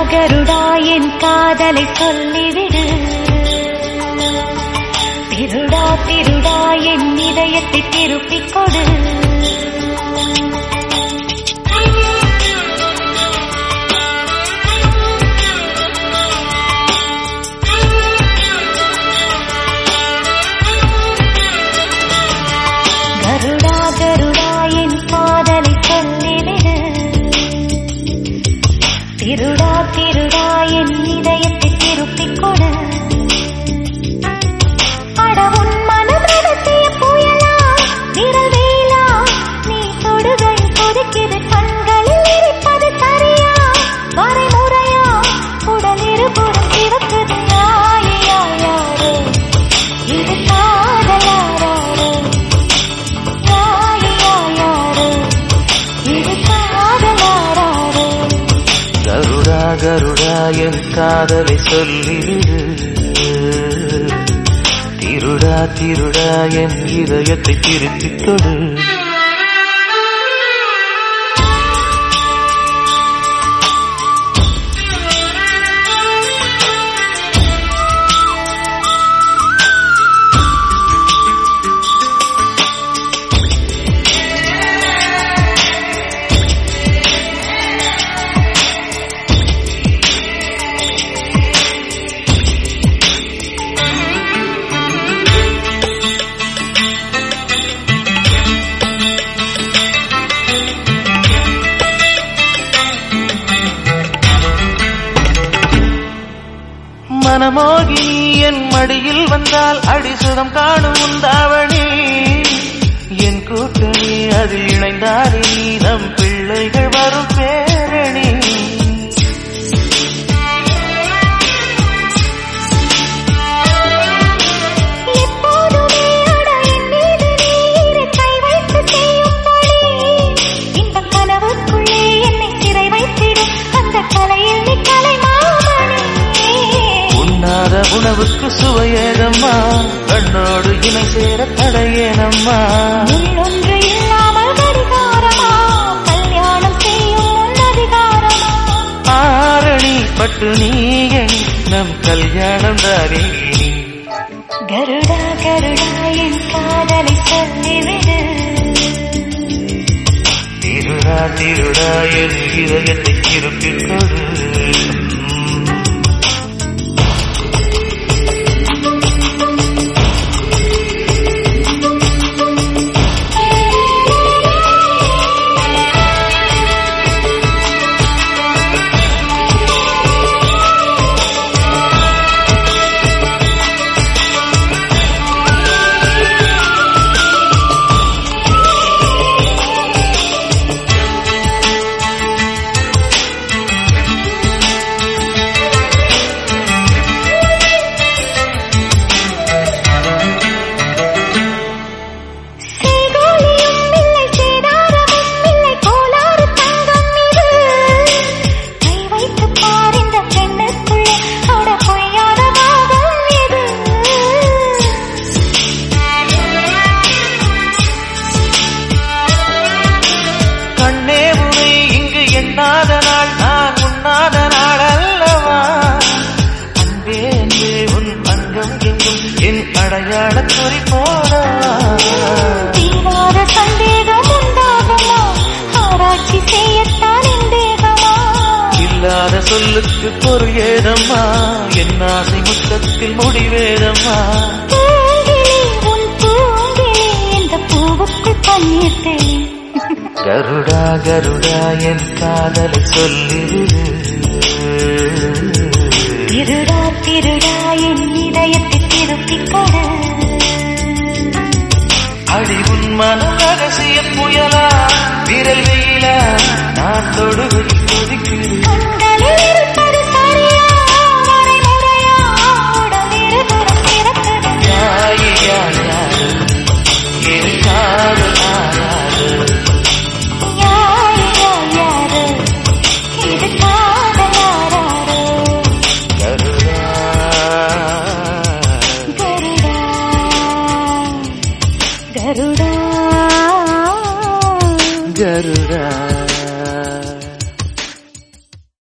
கருடா என் காதலை சொல்லிவிடு. திருடா திருடா என் இதயத்தை திருப்பிக் கொடு. கருடா கருடா என் காதலை சொல்லிவிடு. திருடா திருடா என் இதயத்தை திருப்பிக் கொடு. அட உன் மனம் ரகசிய புயலா விரல் வேலா, நீ தொடுகை கொதிக்கிது கண்களில் இருப்பது சரியா வரைமுறையா, உடல் இருபுறம் சிவக்குது யாரோ இது காதலாரோ யாரோ இது காதலாரோ. கருடா கருடா என் காதலை சொல்லிவிடு. திருடா திருடா என் இதயத்தை திருப்பிக் கொடு. மனமோகினி என் மடியில் வந்தால் அடிசுகம் காணும் உந்தாவணி. என் கூட்டணி அதில் இணைந்தாலே நம் பிள்ளைகள் வரும் பேரணி. இந்த கனவுக்குள்ளே என்னை சிறை வைத்திடும் அந்த கலையில் நீ கலைமாமணி. உண்ணாத உணவுக்கு சுவையேனம்மா, கண்ணோடு இணை சேர தடையேனம்மா. ஒன்று இல்லாமல் கடிகாரமா, கல்யாணம் செய்யும் அதிகாரமா. ஆரணி பட்டு நீ எணி நம் கல்யாணம் தானே. கருடா கருடா என் காதலை சொல்லிவிடு. திருடா திருடா என் இதயத்தை திருப்பிக் கொடு. எண்ணாத நாள் நான் உண்ணாத நாள் அல்லவா. அன்பே அன்பே உன் அங்கம் எங்கும் என் அடையாள குறி போடா. தீராத சந்தேகம் உண்டாகுமா, ஆராய்ச்சி செய்யத்தான் என் தேகமா. இல்லாத சொல்லுக்கு பொருள் ஏதம்மா, என் ஆசை முத்தத்தில் முடிவேதம்மா. உன் பூங்கிலே இந்த பூவுக்குள் பன்னீர் தெளி. கருடா கருடா என் காதலை சொல்லிவிடு. திருடா திருடா என் இதயத்தை திருப்பிக் கொடு. அடி உன் மன ரகசிய புயலா விரல் வெயிலா, நான் தொடுகை கொதிக்கிறேன். கண்களில் இருப்பது சரியா வரைமுறையா, உடல் இருபுறம் சிறக்குது யாரு என் காதல் ஆராது. யாரு இது காதலாரோ. கருடா கருடா கருடா கருடா